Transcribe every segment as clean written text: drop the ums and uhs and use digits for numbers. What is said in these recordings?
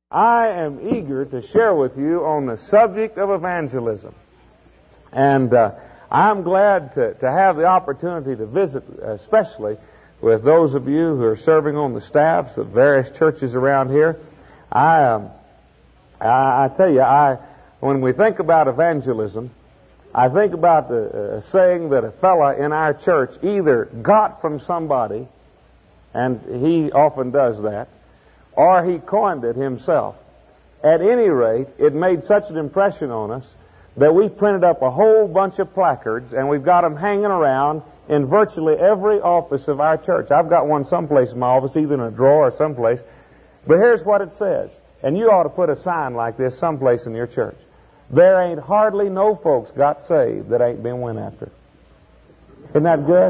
I am eager to share with you on the subject of evangelism. And I'm glad to have the opportunity to visit, especially with those of you who are serving on the staffs of various churches around here. I tell you, when we think about evangelism, I think about the saying that a fella in our church either got from somebody, and he often does that, or he coined it himself. At any rate, it made such an impression on us that we printed up a whole bunch of placards, and we've got them hanging around in virtually every office of our church. I've got one someplace in my office, either in a drawer or someplace. But here's what it says, and you ought to put a sign like this someplace in your church. There ain't hardly no folks got saved that ain't been went after. Isn't that good?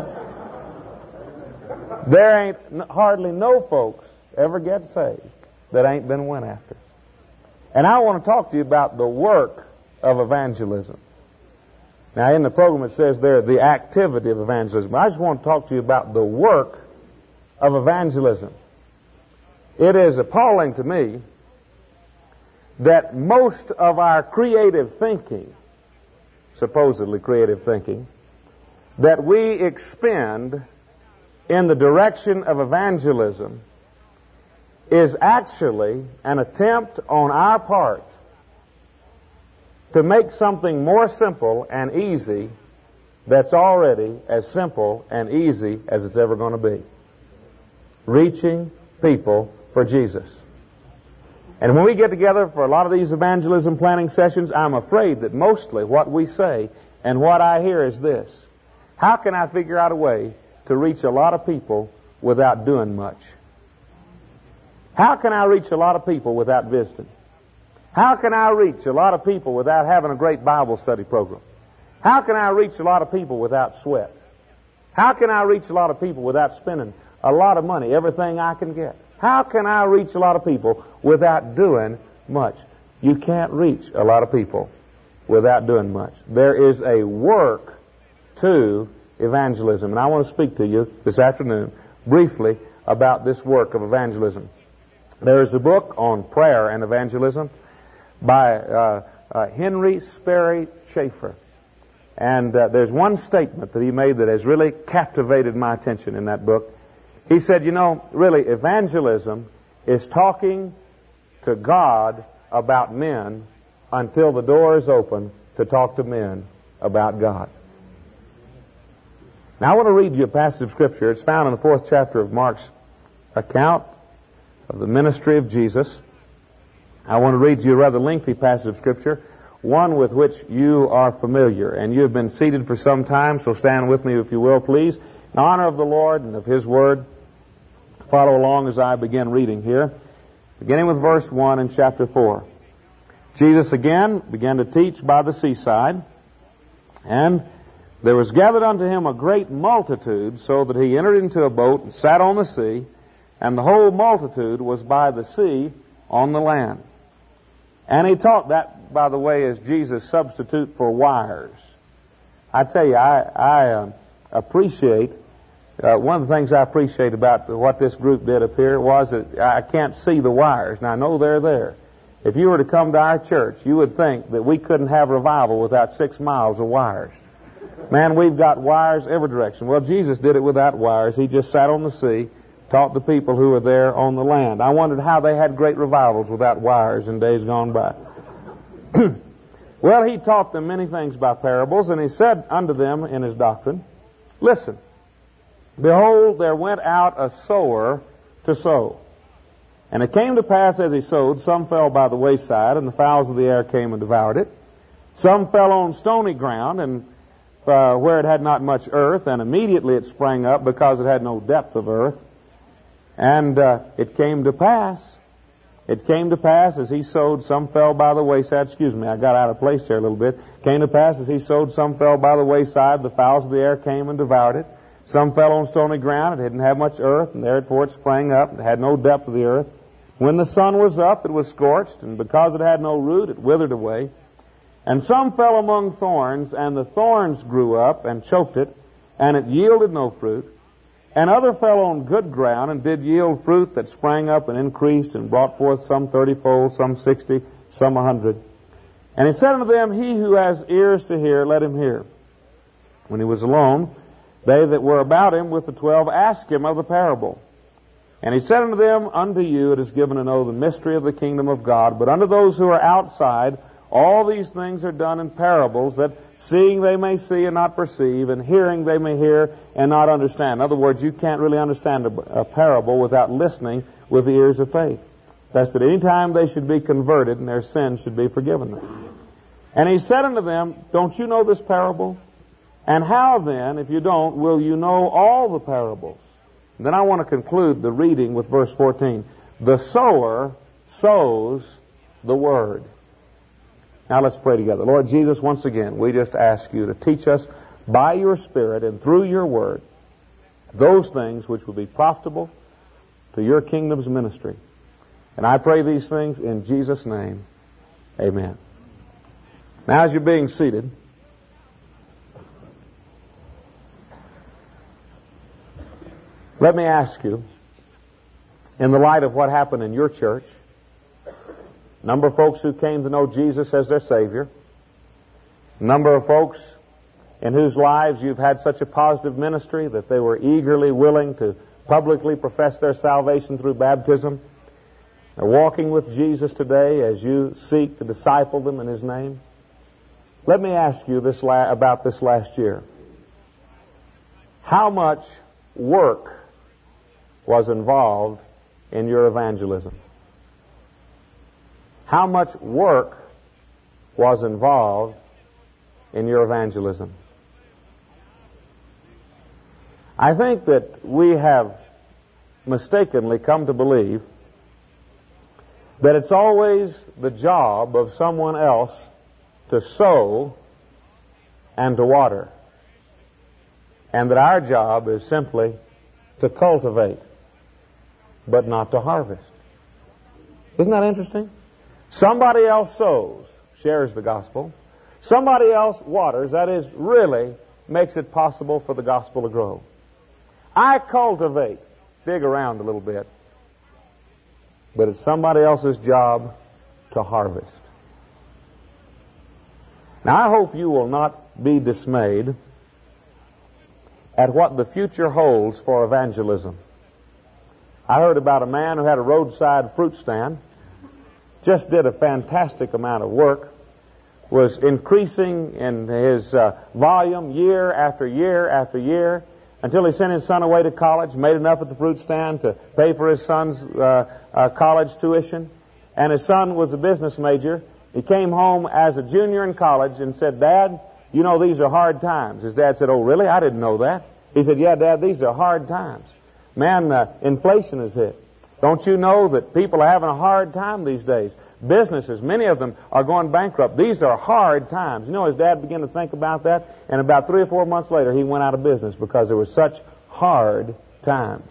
There ain't hardly no folks ever get saved that ain't been went after. And I want to talk to you about the work of evangelism. Now, in the program it says there, the activity of evangelism. I just want to talk to you about the work of evangelism. It is appalling to me that most of our creative thinking, supposedly creative thinking, that we expend in the direction of evangelism is actually an attempt on our part to make something more simple and easy that's already as simple and easy as it's ever going to be. Reaching people for Jesus. And when we get together for a lot of these evangelism planning sessions, I'm afraid that mostly what we say and what I hear is this: how can I figure out a way to reach a lot of people without doing much? How can I reach a lot of people without visiting? How can I reach a lot of people without having a great Bible study program? How can I reach a lot of people without sweat? How can I reach a lot of people without spending a lot of money, everything I can get? How can I reach a lot of people without doing much? You can't reach a lot of people without doing much. There is a work to evangelism, and I want to speak to you this afternoon briefly about this work of evangelism. There is a book on prayer and evangelism by Henry Sperry Chafer. And there's one statement that he made that has really captivated my attention in that book. He said, you know, really, evangelism is talking to God about men until the door is open to talk to men about God. Now, I want to read you a passage of Scripture. It's found in the 4th chapter of Mark's account of the ministry of Jesus. I want to read you a rather lengthy passage of Scripture, one with which you are familiar. And you have been seated for some time, so stand with me if you will, please. In honor of the Lord and of His Word, follow along as I begin reading here, beginning with verse 1 in chapter 4. Jesus again began to teach by the seaside, and there was gathered unto him a great multitude, so that he entered into a boat and sat on the sea, and the whole multitude was by the sea on the land. And he taught. That, by the way, is Jesus' substitute for wires. I tell you, I appreciate, one of the things I appreciate about what this group did up here was that I can't see the wires. Now, I know they're there. If you were to come to our church, you would think that we couldn't have revival without 6 miles of wires. Man, we've got wires every direction. Well, Jesus did it without wires. He just sat on the sea, taught the people who were there on the land. I wondered how they had great revivals without wires in days gone by. Well, he taught them many things by parables, and he said unto them in his doctrine, listen, behold, there went out a sower to sow. And it came to pass as he sowed, some fell by the wayside, and the fowls of the air came and devoured it. Some fell on stony ground, and where it had not much earth, and immediately it sprang up because it had no depth of earth. And it came to pass as he sowed, some fell by the wayside. Excuse me, I got out of place there a little bit. Came to pass as he sowed, some fell by the wayside. The fowls of the air came and devoured it. Some fell on stony ground. It didn't have much earth, and therefore it sprang up. It had no depth of the earth. When the sun was up, it was scorched, and because it had no root, it withered away. And some fell among thorns, and the thorns grew up and choked it, and it yielded no fruit. And other fell on good ground and did yield fruit that sprang up and increased and brought forth some 30-fold, some 60, some 100. And he said unto them, He who has ears to hear, let him hear. When he was alone, they that were about him with the 12 asked him of the parable. And he said unto them, Unto you it is given to know the mystery of the kingdom of God, but unto those who are outside, all these things are done in parables, that seeing they may see and not perceive, and hearing they may hear and not understand. In other words, you can't really understand a parable without listening with the ears of faith. That's that any time they should be converted and their sins should be forgiven them. And he said unto them, Don't you know this parable? And how then, if you don't, will you know all the parables? And then I want to conclude the reading with verse 14. The sower sows the word. Now let's pray together. Lord Jesus, once again, we just ask you to teach us by your Spirit and through your word those things which will be profitable to your kingdom's ministry. And I pray these things in Jesus' name. Amen. Now as you're being seated, let me ask you, in the light of what happened in your church, a number of folks who came to know Jesus as their Savior, a number of folks in whose lives you've had such a positive ministry that they were eagerly willing to publicly profess their salvation through baptism. They're walking with Jesus today as you seek to disciple them in His name. Let me ask you about this last year. How much work was involved in your evangelism? How much work was involved in your evangelism? I think that we have mistakenly come to believe that it's always the job of someone else to sow and to water, and that our job is simply to cultivate, but not to harvest. Isn't that interesting? Somebody else sows, shares the gospel. Somebody else waters, that is, really makes it possible for the gospel to grow. I cultivate, dig around a little bit, but it's somebody else's job to harvest. Now, I hope you will not be dismayed at what the future holds for evangelism. I heard about a man who had a roadside fruit stand, just did a fantastic amount of work, was increasing in his volume year after year after year, until he sent his son away to college, made enough at the fruit stand to pay for his son's college tuition. And his son was a business major. He came home as a junior in college and said, Dad, you know these are hard times. His dad said, Oh, really? I didn't know that. He said, Yeah, Dad, these are hard times. Man, inflation has hit. Don't you know that people are having a hard time these days? Businesses, many of them are going bankrupt. These are hard times. You know, his dad began to think about that, and about 3 or 4 months later, he went out of business because there were such hard times.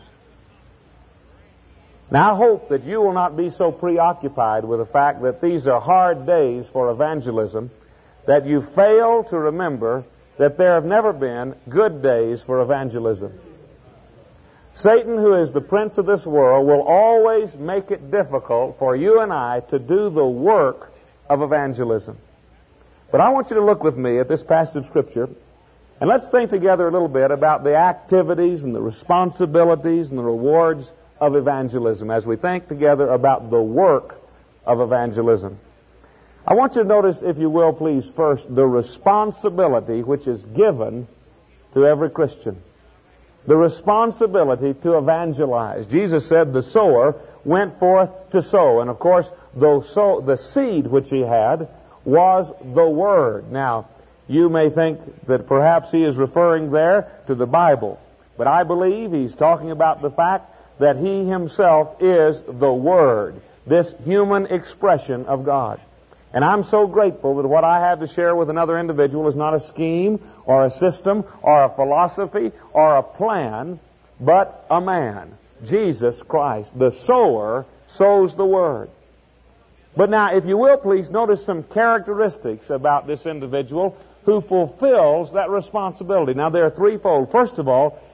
Now, I hope that you will not be so preoccupied with the fact that these are hard days for evangelism that you fail to remember that there have never been good days for evangelism. Satan, who is the prince of this world, will always make it difficult for you and I to do the work of evangelism. But I want you to look with me at this passage of Scripture, and let's think together a little bit about the activities and the responsibilities and the rewards of evangelism as we think together about the work of evangelism. I want you to notice, if you will, please, first, the responsibility which is given to every Christian. The responsibility to evangelize. Jesus said the sower went forth to sow. And of course, the seed which he had was the Word. Now, you may think that perhaps he is referring there to the Bible. But I believe he's talking about the fact that he himself is the Word, this human expression of God. And I'm so grateful that what I have to share with another individual is not a scheme or a system or a philosophy or a plan, but a man, Jesus Christ. The sower sows the Word. But now, if you will, please notice some characteristics about this individual who fulfills that responsibility. Now, they're threefold. First of all,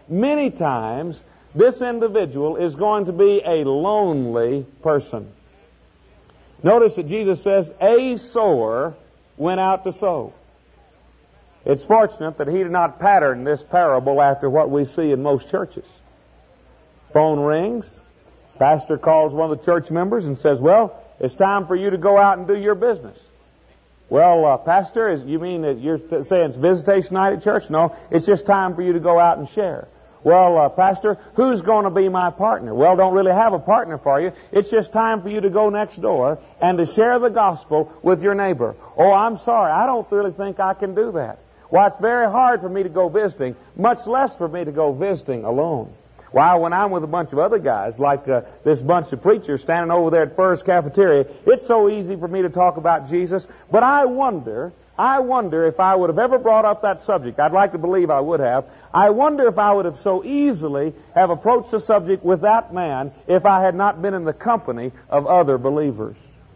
many times this individual is going to be a lonely person. Notice that Jesus says, a sower went out to sow. It's fortunate that he did not pattern this parable after what we see in most churches. Phone rings. Pastor calls one of the church members and says, well, it's time for you to go out and do your business. Well, Pastor, you mean that you're saying it's visitation night at church? No, it's just time for you to go out and share. Well, Pastor, who's going to be my partner? Well, don't really have a partner for you. It's just time for you to go next door and to share the gospel with your neighbor. Oh, I'm sorry, I don't really think I can do that. Well, it's very hard for me to go visiting, much less for me to go visiting alone. Why, when I'm with a bunch of other guys, like this bunch of preachers standing over there at Furr's Cafeteria, it's so easy for me to talk about Jesus. But I wonder if I would have ever brought up that subject. I'd like to believe I would have. I wonder if I would have so easily have approached the subject with that man if I had not been in the company of other believers.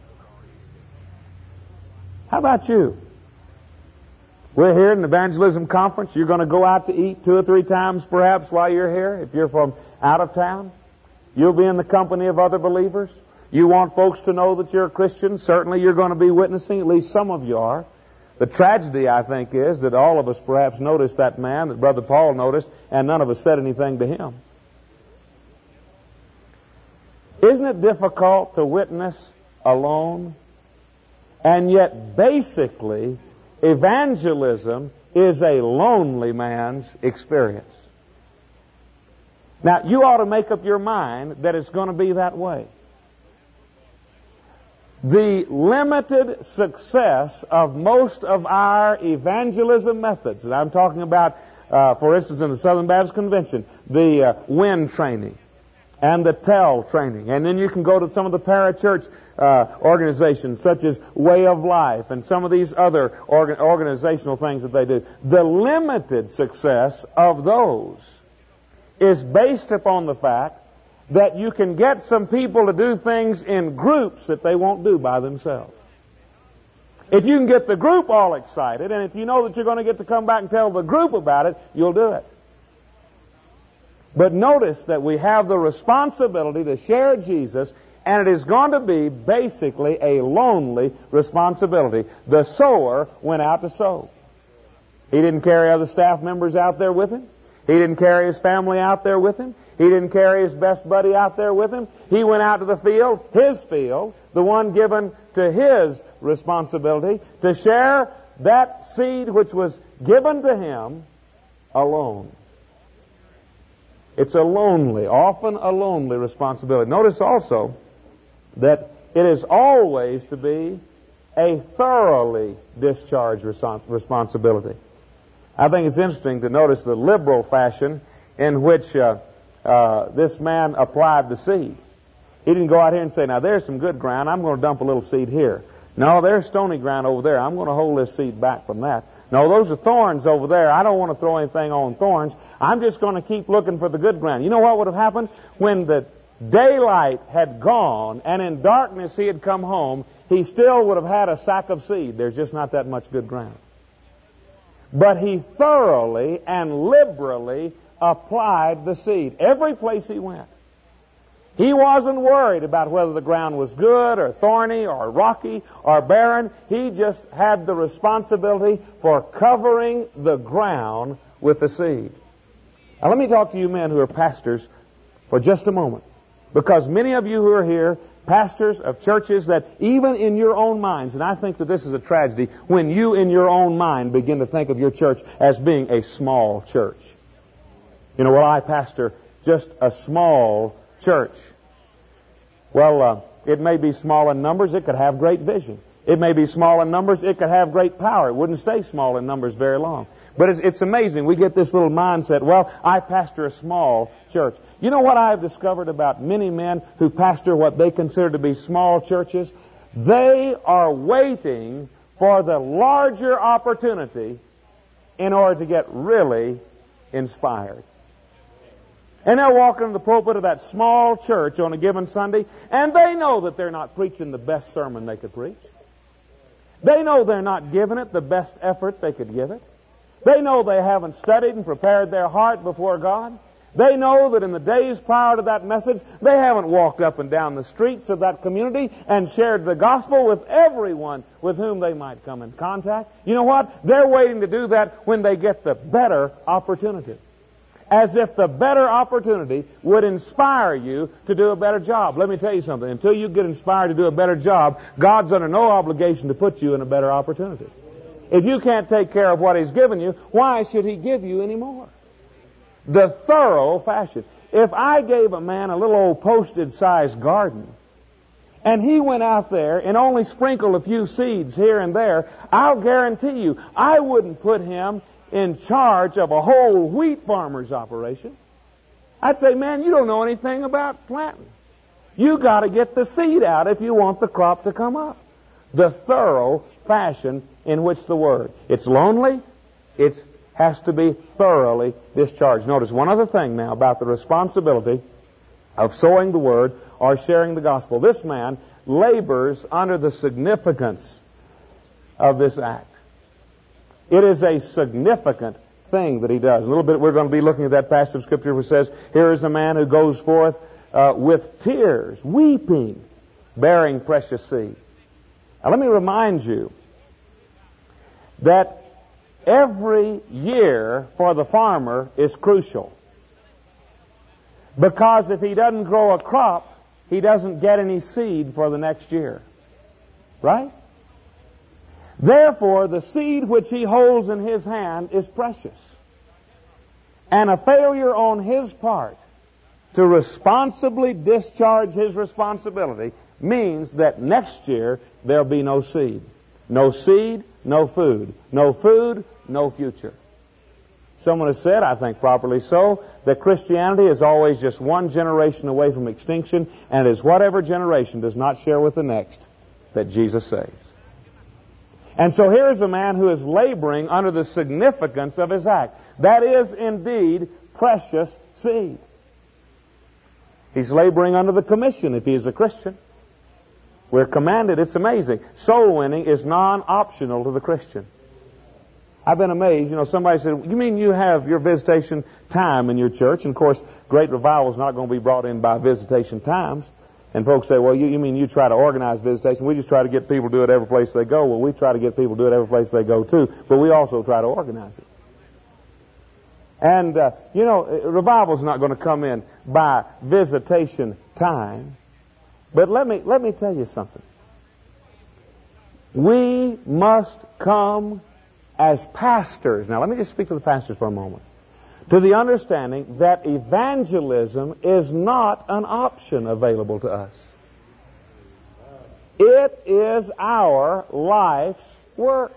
How about you? We're here at an evangelism conference. You're going to go out to eat 2 or 3 times perhaps while you're here. If you're from out of town, you'll be in the company of other believers. You want folks to know that you're a Christian. Certainly you're going to be witnessing. At least some of you are. The tragedy, I think, is that all of us perhaps noticed that man that Brother Paul noticed, and none of us said anything to him. Isn't it difficult to witness alone? And yet, basically, evangelism is a lonely man's experience. Now, you ought to make up your mind that it's going to be that way. The limited success of most of our evangelism methods, and I'm talking about, for instance, in the Southern Baptist Convention, the WIN training and the TEL training. And then you can go to some of the parachurch organizations such as Way of Life and some of these other organizational things that they do. The limited success of those is based upon the fact that you can get some people to do things in groups that they won't do by themselves. If you can get the group all excited, and if you know that you're going to get to come back and tell the group about it, you'll do it. But notice that we have the responsibility to share Jesus, and it is going to be basically a lonely responsibility. The sower went out to sow. He didn't carry other staff members out there with him. He didn't carry his family out there with him. He didn't carry his best buddy out there with him. He went out to the field, his field, the one given to his responsibility, to share that seed which was given to him alone. It's often a lonely responsibility. Notice also that it is always to be a thoroughly discharged responsibility. I think it's interesting to notice the liberal fashion in which this man applied the seed. He didn't go out here and say, now there's some good ground, I'm going to dump a little seed here. No, there's stony ground over there, I'm going to hold this seed back from that. No, those are thorns over there. I don't want to throw anything on thorns. I'm just going to keep looking for the good ground. You know what would have happened? When the daylight had gone and in darkness he had come home, he still would have had a sack of seed. There's just not that much good ground. But he thoroughly and liberally applied the seed every place he went. He wasn't worried about whether the ground was good or thorny or rocky or barren. He just had the responsibility for covering the ground with the seed. Now let me talk to you men who are pastors for just a moment. Because many of you who are here, pastors of churches that even in your own minds, and I think that this is a tragedy, when you in your own mind begin to think of your church as being a small church. You know, well, I pastor just a small church. Well, it may be small in numbers, it could have great vision. It may be small in numbers, it could have great power. It wouldn't stay small in numbers very long. But it's amazing. We get this little mindset, well, I pastor a small church. You know what I've discovered about many men who pastor what they consider to be small churches? They are waiting for the larger opportunity in order to get really inspired. And they'll walk into the pulpit of that small church on a given Sunday, and they know that they're not preaching the best sermon they could preach. They know they're not giving it the best effort they could give it. They know they haven't studied and prepared their heart before God. They know that in the days prior to that message, they haven't walked up and down the streets of that community and shared the gospel with everyone with whom they might come in contact. You know what? They're waiting to do that when they get the better opportunity. As if the better opportunity would inspire you to do a better job. Let me tell you something. Until you get inspired to do a better job, God's under no obligation to put you in a better opportunity. If you can't take care of what He's given you, why should He give you any more? The thorough fashion. If I gave a man a little old postage-sized garden, and he went out there and only sprinkled a few seeds here and there, I'll guarantee you, I wouldn't put him in charge of a whole wheat farmer's operation. I'd say, man, you don't know anything about planting. You got to get the seed out if you want the crop to come up. The thorough fashion in which the Word. It's lonely. It has to be thoroughly discharged. Notice one other thing now about the responsibility of sowing the Word or sharing the gospel. This man labors under the significance of this act. It is a significant thing that he does. A little bit, we're going to be looking at that passage of Scripture which says, here is a man who goes forth with tears, weeping, bearing precious seed. Now let me remind you that every year for the farmer is crucial. Because if he doesn't grow a crop, he doesn't get any seed for the next year. Right? Therefore, the seed which he holds in his hand is precious. And a failure on his part to responsibly discharge his responsibility means that next year there'll be no seed. No seed, no food. No food, no future. Someone has said, I think properly so, that Christianity is always just one generation away from extinction, and it is whatever generation does not share with the next that Jesus saves. And so here's a man who is laboring under the significance of his act. That is indeed precious seed. He's laboring under the commission if he is a Christian. We're commanded, it's amazing. Soul winning is non-optional to the Christian. I've been amazed. You know, somebody said, you mean you have your visitation time in your church? And of course, great revival is not going to be brought in by visitation times. And folks say, well, you mean you try to organize visitation? We just try to get people to do it every place they go. Well, we try to get people to do it every place they go too, but we also try to organize it. And, revival's not going to come in by visitation time. But let me tell you something. We must come as pastors. Now, let me just speak to the pastors for a moment. To the understanding that evangelism is not an option available to us. It is our life's work.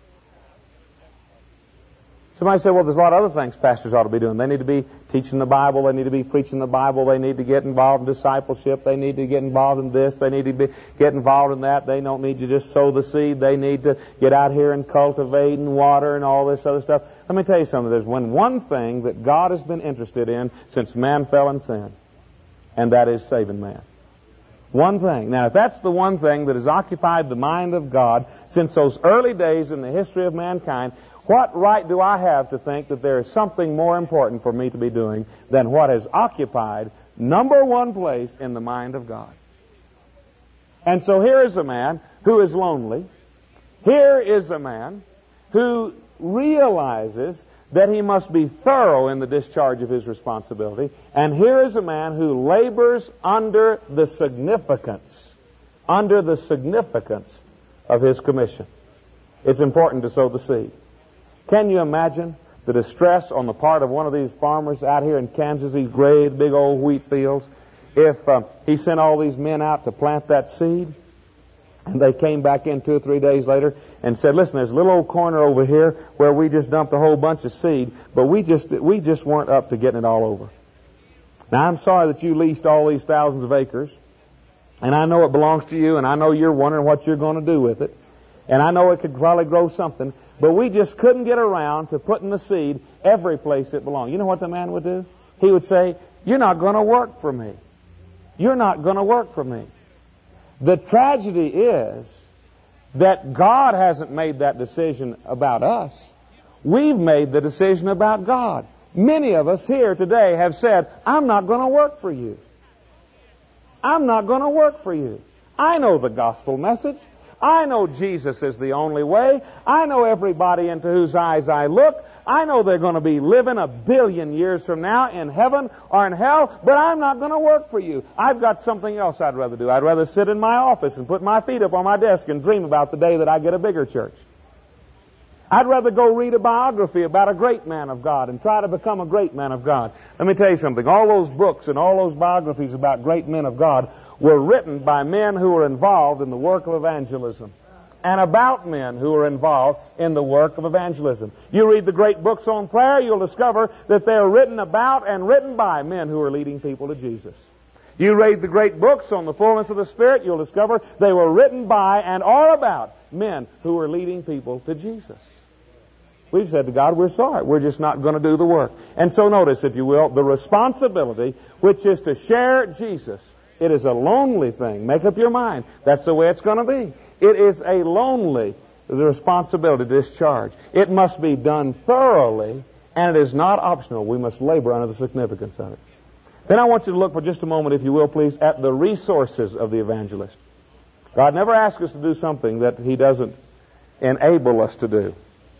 Somebody said, well, there's a lot of other things pastors ought to be doing. They need to be teaching the Bible. They need to be preaching the Bible. They need to get involved in discipleship. They need to get involved in this. They need to get involved in that. They don't need to just sow the seed. They need to get out here and cultivate and water and all this other stuff. Let me tell you something. There's one thing that God has been interested in since man fell in sin, and that is saving man. One thing. Now, if that's the one thing that has occupied the mind of God since those early days in the history of mankind, what right do I have to think that there is something more important for me to be doing than what has occupied number one place in the mind of God? And so here is a man who is lonely. Here is a man who realizes that he must be thorough in the discharge of his responsibility. And here is a man who labors under the significance of his commission. It's important to sow the seed. Can you imagine the distress on the part of one of these farmers out here in Kansas, these great big old wheat fields, if he sent all these men out to plant that seed, and they came back in 2 or 3 days later and said, listen, there's a little old corner over here where we just dumped a whole bunch of seed, but we just weren't up to getting it all over. Now, I'm sorry that you leased all these thousands of acres, and I know it belongs to you, and I know you're wondering what you're going to do with it. And I know it could probably grow something, but we just couldn't get around to putting the seed every place it belonged. You know what the man would do? He would say, you're not going to work for me. You're not going to work for me. The tragedy is that God hasn't made that decision about us. We've made the decision about God. Many of us here today have said, I'm not going to work for you. I'm not going to work for you. I know the gospel message. I know Jesus is the only way. I know everybody into whose eyes I look. I know they're going to be living 1 billion years from now in heaven or in hell, but I'm not going to work for you. I've got something else I'd rather do. I'd rather sit in my office and put my feet up on my desk and dream about the day that I get a bigger church. I'd rather go read a biography about a great man of God and try to become a great man of God. Let me tell you something. All those books and all those biographies about great men of God were written by men who were involved in the work of evangelism and about men who were involved in the work of evangelism. You read the great books on prayer, you'll discover that they are written about and written by men who are leading people to Jesus. You read the great books on the fullness of the Spirit, you'll discover they were written by and are about men who are leading people to Jesus. We've said to God, we're sorry. We're just not going to do the work. And so notice, if you will, the responsibility, which is to share Jesus. It is a lonely thing. Make up your mind. That's the way it's going to be. It is a lonely responsibility to discharge. It must be done thoroughly, and it is not optional. We must labor under the significance of it. Then I want you to look for just a moment, if you will, please, at the resources of the evangelist. God never asks us to do something that He doesn't enable us to do.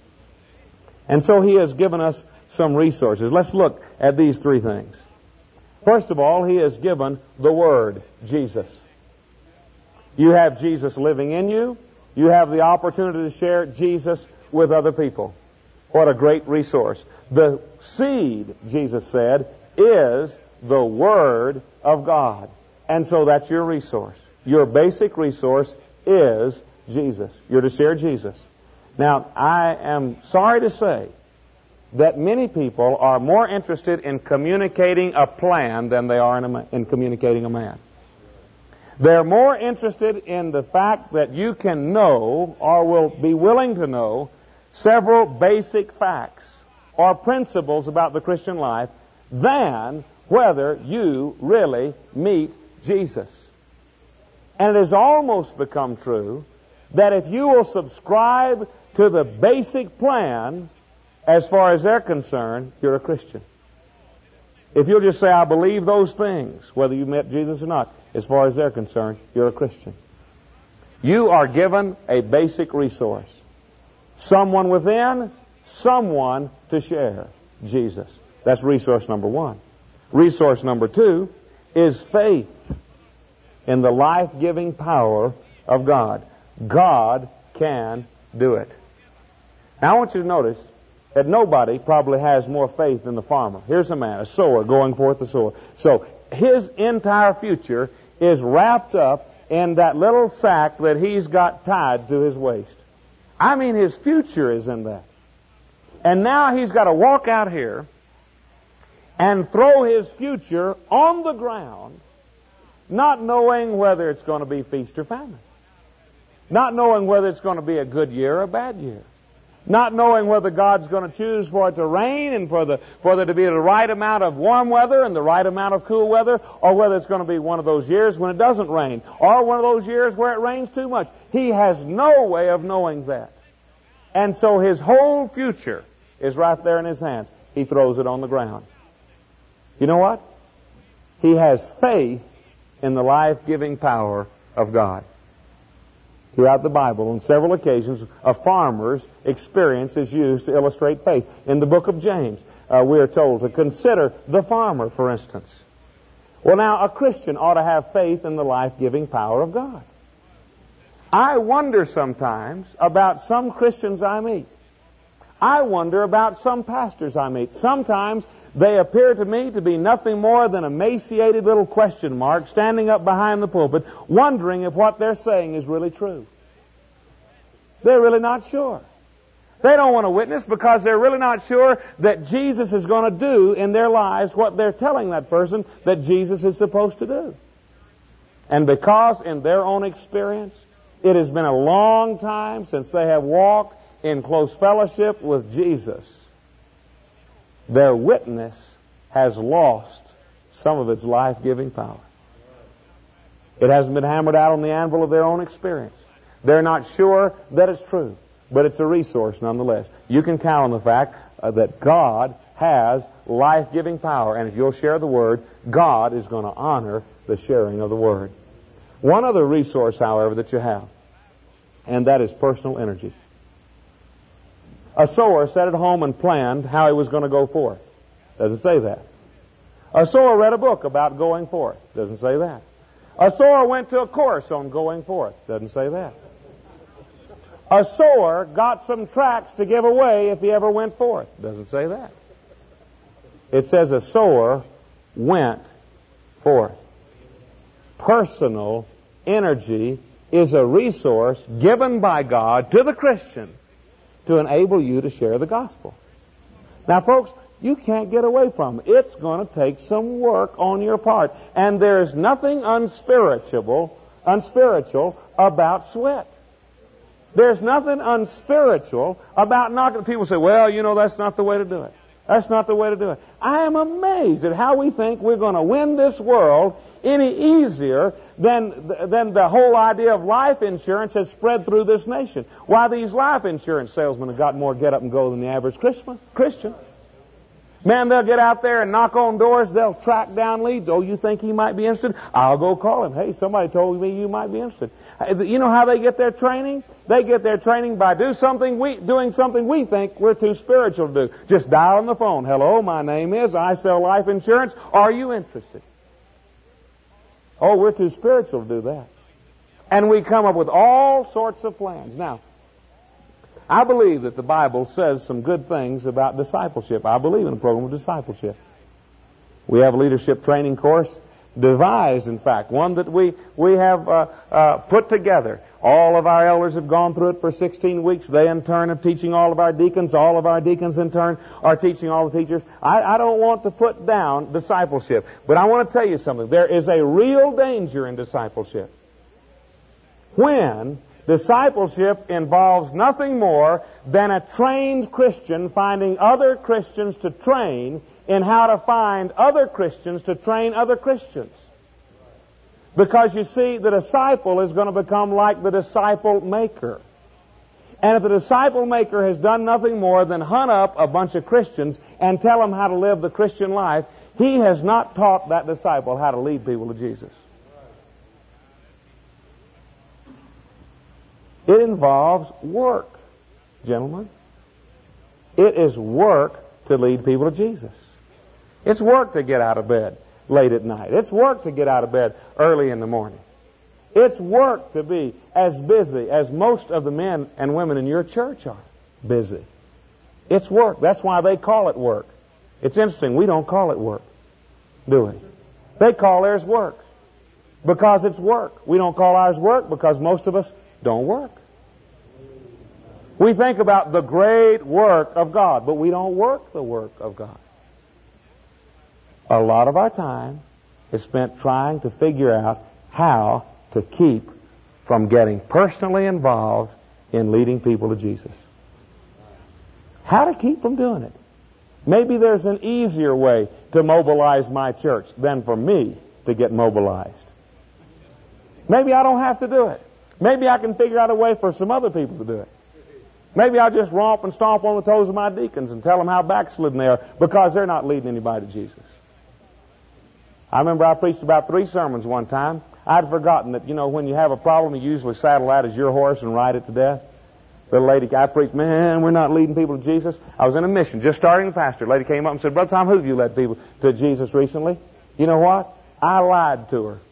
And so He has given us some resources. Let's look at these three things. First of all, He has given the Word, Jesus. You have Jesus living in you. You have the opportunity to share Jesus with other people. What a great resource. The seed, Jesus said, is the Word of God. And so that's your resource. Your basic resource is Jesus. You're to share Jesus. Now, I am sorry to say that many people are more interested in communicating a plan than they are in communicating a man. They're more interested in the fact that you can know or will be willing to know several basic facts or principles about the Christian life than whether you really meet Jesus. And it has almost become true that if you will subscribe to the basic plan, as far as they're concerned, you're a Christian. If you'll just say, I believe those things, whether you met Jesus or not, as far as they're concerned, you're a Christian. You are given a basic resource. Someone within, someone to share Jesus. That's resource number one. Resource number two is faith in the life-giving power of God. God can do it. Now I want you to notice that nobody probably has more faith than the farmer. Here's a man, a sower, going forth to sow. So his entire future is wrapped up in that little sack that he's got tied to his waist. I mean, his future is in that. And now he's got to walk out here and throw his future on the ground, not knowing whether it's going to be feast or famine. Not knowing whether it's going to be a good year or a bad year. Not knowing whether God's going to choose for it to rain and for there to be the right amount of warm weather and the right amount of cool weather, or whether it's going to be one of those years when it doesn't rain, or one of those years where it rains too much. He has no way of knowing that. And so his whole future is right there in his hands. He throws it on the ground. You know what? He has faith in the life-giving power of God. Throughout the Bible, on several occasions, a farmer's experience is used to illustrate faith. In the book of James, we are told to consider the farmer, for instance. Well, now, a Christian ought to have faith in the life-giving power of God. I wonder sometimes about some Christians I meet. I wonder about some pastors I meet. Sometimes they appear to me to be nothing more than emaciated little question mark standing up behind the pulpit, wondering if what they're saying is really true. They're really not sure. They don't want to witness because they're really not sure that Jesus is going to do in their lives what they're telling that person that Jesus is supposed to do. And because in their own experience, it has been a long time since they have walked in close fellowship with Jesus, their witness has lost some of its life-giving power. It hasn't been hammered out on the anvil of their own experience. They're not sure that it's true. but it's a resource nonetheless. You can count on the fact that God has life-giving power, and if you'll share the Word, God is going to honor the sharing of the Word. One other resource, however, that you have, and that is personal energy. A sower sat at home and planned how he was going to go forth. Doesn't say that. A sower read a book about going forth. Doesn't say that. A sower went to a course on going forth. Doesn't say that. A sower got some tracts to give away if he ever went forth. Doesn't say that. It says a sower went forth. Personal energy is a resource given by God to the Christian to enable you to share the gospel. Now, folks, you can't get away from it. It's going to take some work on your part. And there's nothing unspiritual about sweat. There's nothing unspiritual about knocking. People say, well, you know, that's not the way to do it. That's not the way to do it. I am amazed at how we think we're going to win this world any easier than the whole idea of life insurance has spread through this nation. Why, these life insurance salesmen have got more get up and go than the average Christian. Man, they'll get out there and knock on doors. They'll track down leads. Oh, you think he might be interested? I'll go call him. Hey, somebody told me you might be interested. You know how they get their training? They get their training by doing something we think we're too spiritual to do. Just dial on the phone. Hello, my name is, I sell life insurance. Are you interested? Oh, we're too spiritual to do that. And we come up with all sorts of plans. Now, I believe that the Bible says some good things about discipleship. I believe in a program of discipleship. We have a leadership training course devised, in fact, one that we have put together. All of our elders have gone through it for 16 weeks. They, in turn, are teaching all of our deacons. All of our deacons, in turn, are teaching all the teachers. I don't want to put down discipleship, but I want to tell you something. There is a real danger in discipleship. When discipleship involves nothing more than a trained Christian finding other Christians to train in how to find other Christians to train other Christians. Because you see, the disciple is going to become like the disciple maker. And if the disciple maker has done nothing more than hunt up a bunch of Christians and tell them how to live the Christian life, he has not taught that disciple how to lead people to Jesus. It involves work, gentlemen. It is work to lead people to Jesus. It's work to get out of bed late at night. It's work to get out of bed early in the morning. It's work to be as busy as most of the men and women in your church are busy. It's work. That's why they call it work. It's interesting. We don't call it work, do we? They call theirs work because it's work. We don't call ours work because most of us don't work. We think about the great work of God, but we don't work the work of God. A lot of our time is spent trying to figure out how to keep from getting personally involved in leading people to Jesus. How to keep from doing it. Maybe there's an easier way to mobilize my church than for me to get mobilized. Maybe I don't have to do it. Maybe I can figure out a way for some other people to do it. Maybe I'll just romp and stomp on the toes of my deacons and tell them how backslidden they are because they're not leading anybody to Jesus. I remember I preached about 3 sermons one time. I'd forgotten that, when you have a problem, you usually saddle that as your horse and ride it to death. Little lady, I preached, man, we're not leading people to Jesus. I was in a mission, just starting the pastor. A lady came up and said, Brother Tom, who have you led people to Jesus recently? You know what? I lied to her.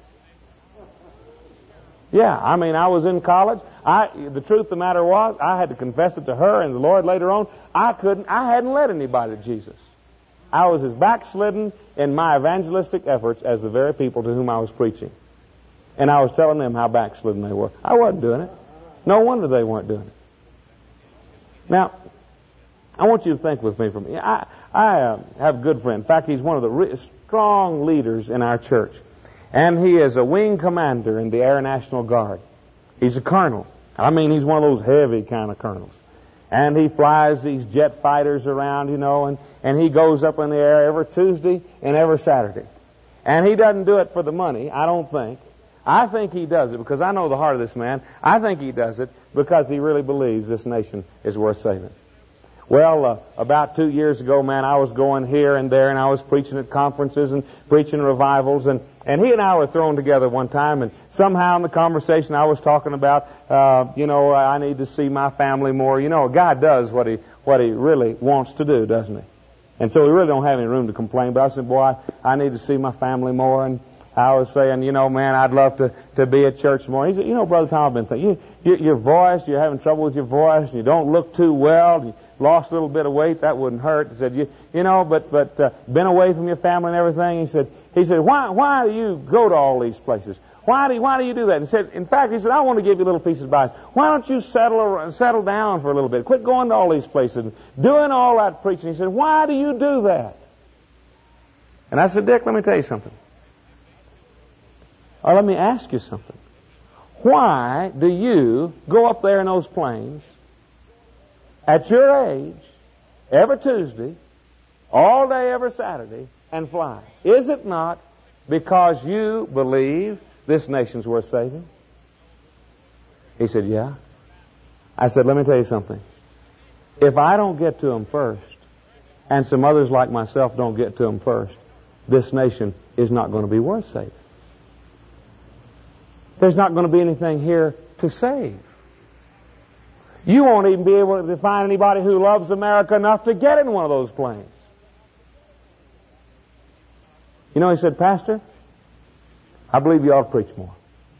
Yeah, I was in college. The truth of the matter was, I had to confess it to her and the Lord later on. I hadn't led anybody to Jesus. I was as backslidden in my evangelistic efforts as the very people to whom I was preaching. And I was telling them how backslidden they were. I wasn't doing it. No wonder they weren't doing it. Now, I want you to think with me for me. I have a good friend. In fact, he's one of the strong leaders in our church. And he is a wing commander in the Air National Guard. He's a colonel. He's one of those heavy kind of colonels. And he flies these jet fighters around, and he goes up in the air every Tuesday and every Saturday. And he doesn't do it for the money, I don't think. I think he does it because I know the heart of this man. I think he does it because he really believes this nation is worth saving. Well, about 2 years ago, man, I was going here and there, and I was preaching at conferences and preaching revivals, and he and I were thrown together one time, and somehow in the conversation I was talking about, I need to see my family more. You know, God does what he really wants to do, doesn't he? And so we really don't have any room to complain, but I said, boy, I need to see my family more, and I was saying, man, I'd love to be at church more. He said, Brother Tom, I've been thinking, your voice, you're having trouble with your voice, and you don't look too well, you lost a little bit of weight, that wouldn't hurt. He said, but been away from your family and everything. He said, why do you go to all these places? Why do you do that? And he said, in fact, I want to give you a little piece of advice. Why don't you settle down for a little bit? Quit going to all these places and doing all that preaching. He said, why do you do that? And I said, Dick, let me tell you something. Or let me ask you something. Why do you go up there in those planes at your age, every Tuesday, all day, every Saturday, and fly? Is it not because you believe this nation's worth saving? He said, yeah. I said, let me tell you something. If I don't get to them first, and some others like myself don't get to them first, this nation is not going to be worth saving. There's not going to be anything here to save. You won't even be able to find anybody who loves America enough to get in one of those planes. He said, Pastor, I believe you ought to preach more.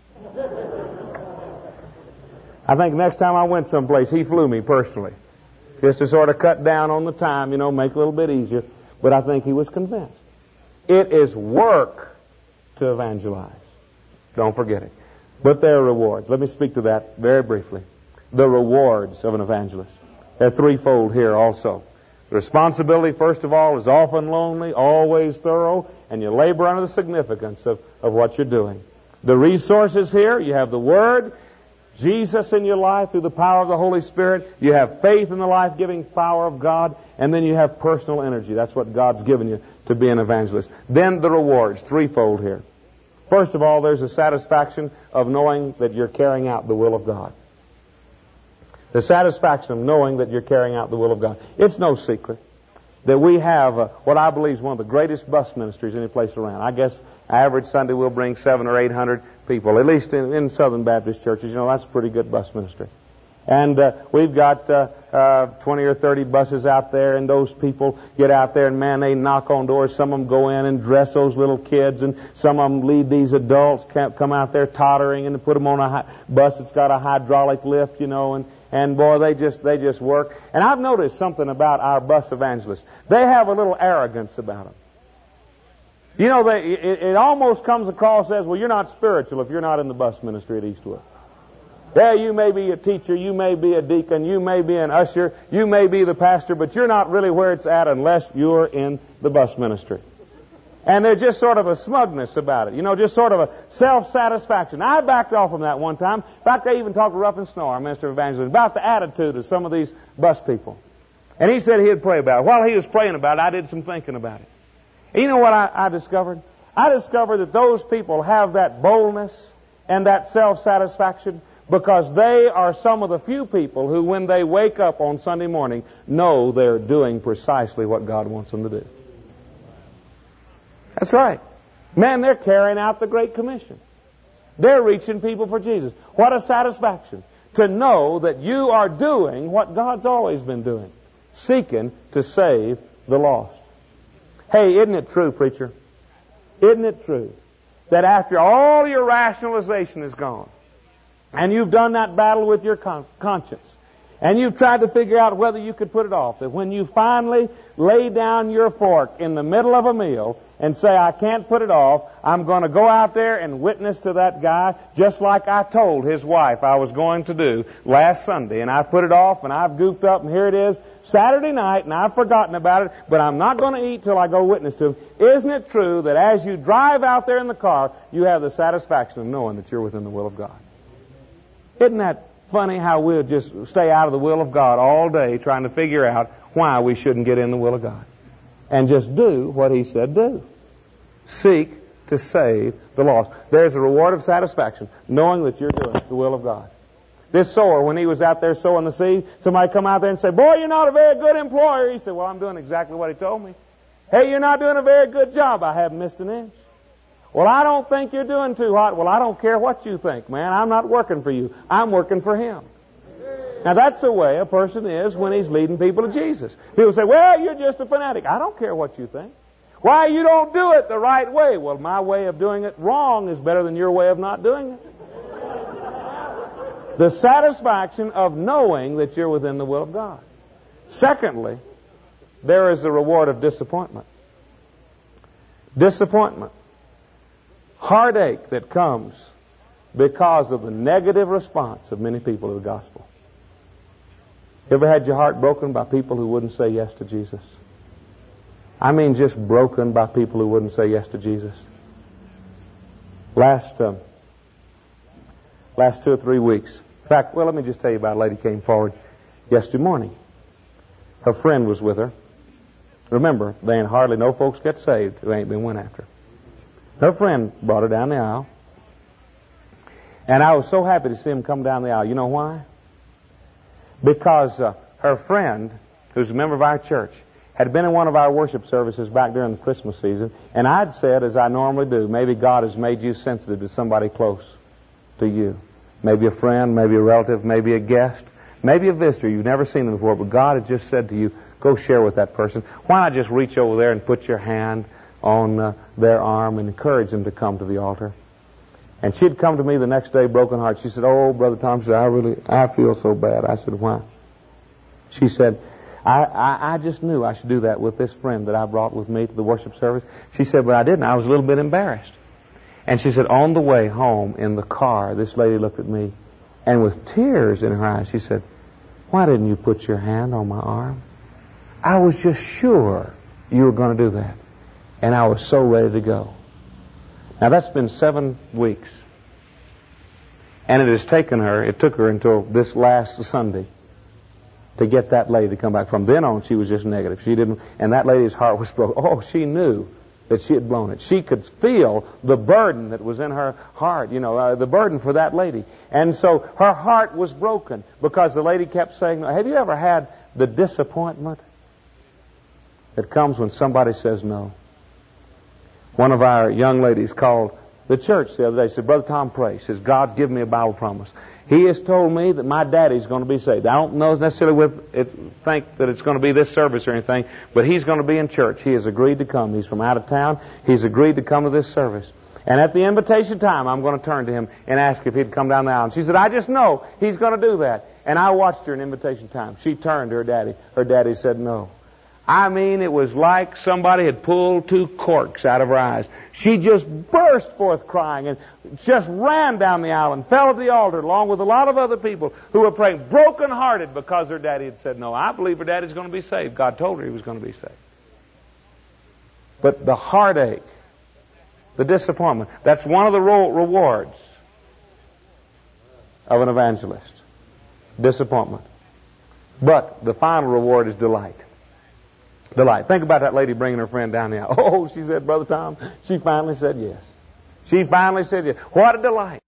I think next time I went someplace, he flew me personally, just to sort of cut down on the time, make it a little bit easier. But I think he was convinced. It is work to evangelize. Don't forget it. But there are rewards. Let me speak to that very briefly. The rewards of an evangelist. They're threefold here also. The responsibility, first of all, is often lonely, always thorough, and you labor under the significance of what you're doing. The resources here, you have the Word, Jesus in your life through the power of the Holy Spirit, you have faith in the life-giving power of God, and then you have personal energy. That's what God's given you to be an evangelist. Then the rewards, threefold here. First of all, there's a satisfaction of knowing that you're carrying out the will of God. The satisfaction of knowing that you're carrying out the will of God. It's no secret that we have what I believe is one of the greatest bus ministries any place around. I guess average Sunday we'll bring 700 or 800 people, at least in Southern Baptist churches. That's a pretty good bus ministry. And we've got 20 or 30 buses out there, and those people get out there, and man, they knock on doors. Some of them go in and dress those little kids, and some of them lead these adults, come out there tottering, and put them on a bus that's got a hydraulic lift, and boy, they just work. And I've noticed something about our bus evangelists. They have a little arrogance about them. It almost comes across as, well, you're not spiritual if you're not in the bus ministry at Eastwood. Yeah, you may be a teacher, you may be a deacon, you may be an usher, you may be the pastor, but you're not really where it's at unless you're in the bus ministry. And there's just sort of a smugness about it, just sort of a self-satisfaction. I backed off from that one time. In fact, I even talked to Ruffin Snow, our minister of evangelism, about the attitude of some of these bus people. And he said he'd pray about it. While he was praying about it, I did some thinking about it. And you know what I discovered? I discovered that those people have that boldness and that self-satisfaction because they are some of the few people who, when they wake up on Sunday morning, know they're doing precisely what God wants them to do. That's right. Man, they're carrying out the Great Commission. They're reaching people for Jesus. What a satisfaction to know that you are doing what God's always been doing, seeking to save the lost. Hey, isn't it true, preacher? Isn't it true that after all your rationalization is gone, and you've done that battle with your conscience, and you've tried to figure out whether you could put it off, that when you finally lay down your fork in the middle of a meal and say, I can't put it off, I'm going to go out there and witness to that guy just like I told his wife I was going to do last Sunday, and I put it off, and I've goofed up, and here it is, Saturday night, and I've forgotten about it, but I'm not going to eat till I go witness to him. Isn't it true that as you drive out there in the car, you have the satisfaction of knowing that you're within the will of God? Isn't that funny how we'll just stay out of the will of God all day trying to figure out why we shouldn't get in the will of God? And just do what He said do. Seek to save the lost. There's a reward of satisfaction, knowing that you're doing the will of God. This sower, when he was out there sowing the seed, somebody come out there and say, boy, you're not a very good employer. He said, well, I'm doing exactly what he told me. Hey, you're not doing a very good job. I haven't missed an inch. Well, I don't think you're doing too hot. Well, I don't care what you think, man. I'm not working for you. I'm working for him. Now, that's the way a person is when he's leading people to Jesus. People say, well, you're just a fanatic. I don't care what you think. Why, you don't do it the right way. Well, my way of doing it wrong is better than your way of not doing it. The satisfaction of knowing that you're within the will of God. Secondly, there is the reward of disappointment. Disappointment. Heartache that comes because of the negative response of many people to the gospel. You ever had your heart broken by people who wouldn't say yes to Jesus? I mean, just broken by people who wouldn't say yes to Jesus. Last 2 or 3 weeks. In fact, well, let me just tell you about a lady came forward yesterday morning. Her friend was with her. Remember, there ain't hardly no folks get saved who ain't been went after. Her friend brought her down the aisle. And I was so happy to see him come down the aisle. You know why? Because her friend, who's a member of our church, had been in one of our worship services back during the Christmas season, and I'd said, as I normally do, maybe God has made you sensitive to somebody close to you. Maybe a friend, maybe a relative, maybe a guest, maybe a visitor. You've never seen them before, but God has just said to you, go share with that person. Why not just reach over there and put your hand on their arm and encourage them to come to the altar? And she'd come to me the next day, broken heart. She said, oh, Brother Tom, she said, I feel so bad. I said, why? She said, I just knew I should do that with this friend that I brought with me to the worship service. She said, but I didn't. I was a little bit embarrassed. And she said, on the way home in the car, this lady looked at me, and with tears in her eyes, she said, why didn't you put your hand on my arm? I was just sure you were going to do that. And I was so ready to go. Now, that's been 7 weeks. And it took her until this last Sunday to get that lady to come back. From then on, she was just negative. And that lady's heart was broken. Oh, she knew that she had blown it. She could feel the burden that was in her heart, the burden for that lady. And so her heart was broken because the lady kept saying, have you ever had the disappointment that comes when somebody says no? One of our young ladies called the church the other day, said, Brother Tom, pray. She says, God's given me a Bible promise. He has told me that my daddy's going to be saved. I don't know necessarily think that it's going to be this service or anything, but he's going to be in church. He has agreed to come. He's from out of town. He's agreed to come to this service. And at the invitation time, I'm going to turn to him and ask if he'd come down the aisle. And she said, I just know he's going to do that. And I watched her in invitation time. She turned to her daddy. Her daddy said no. I mean, it was like somebody had pulled 2 corks out of her eyes. She just burst forth crying and just ran down the aisle and fell at the altar along with a lot of other people who were praying, broken-hearted because her daddy had said no. I believe her daddy's going to be saved. God told her he was going to be saved. But the heartache, the disappointment, that's one of the rewards of an evangelist. Disappointment. But the final reward is delight. Delight. Think about that lady bringing her friend down the aisle. Oh, she said, Brother Tom, she finally said yes. She finally said yes. What a delight.